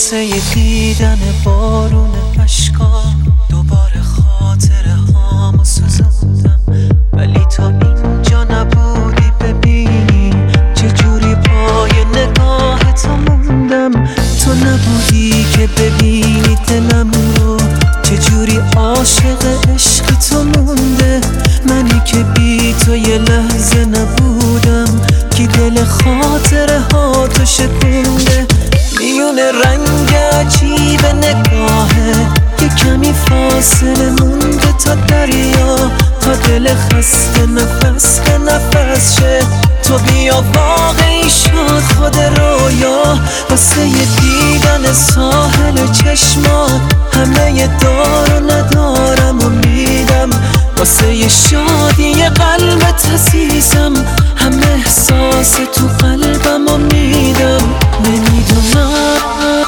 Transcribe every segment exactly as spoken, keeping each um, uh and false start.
واسه دیدن بارون اشکا دوباره خاطره هامو سوزوندم، ولی تا اینجا نبودی ببینی چجوری پای نگاه تو موندم. تو نبودی که ببینی دلم رو چجوری عاشق عشق تو مونده. منی که بی تو یه لحظه نبودم که دل خاطره ها تو شکونده. میون رنگ عجیب نگاهه که کمی فاصله مونده تا دریا، تا دل خسته نفس به نفس شه. تو بیا واقعی شد خود رویا، واسه دیدن ساحل چشمات همه دار و ندارم و میدم. واسه شادی قلبت عزیزم همه احساس تو قلبم و میدم. نمیدونم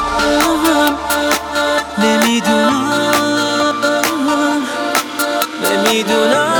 نمیدونم نمیدونم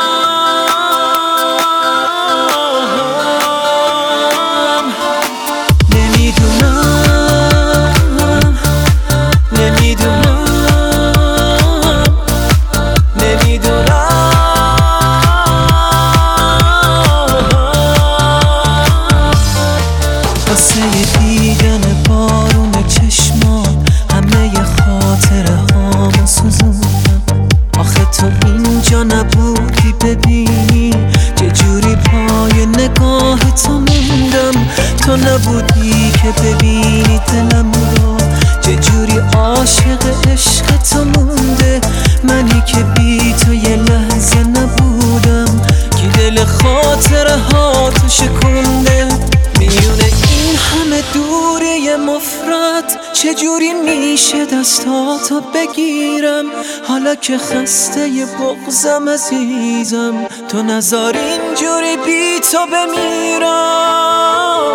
واسه دیدن بارون چشمات همه خاطره هامو سوزوندم. آخه تو اینجا نبودی ببینی چجوری پای نگاه تو موندم. تو نبودی که ببینی دلم رو چجوری عاشق عشق تو مونده. منی که بی تو یه لحظه نبودم که دل خاطره ها تو شکونده. میونه این همه دوری مفرد چجوری میشه دستاتو بگیرم، حالا که خسته ی بغضم عزیزم. تو نذار اینجوری بی تو بمیرم.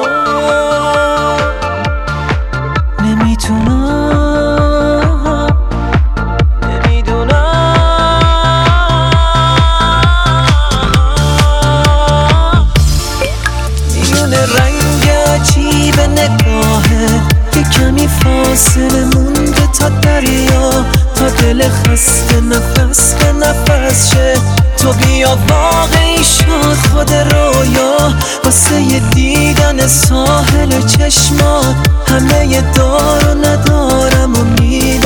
نمیتونم نمیدونم میونه رنگ عجیب نگاهه که کمی فاصله مونده تا دریا، تا دل خسته نفس به نفس شه. تو بیا واقعی شد خود رویا، واسه دیدن ساحل چشمات همه دار و ندارم و می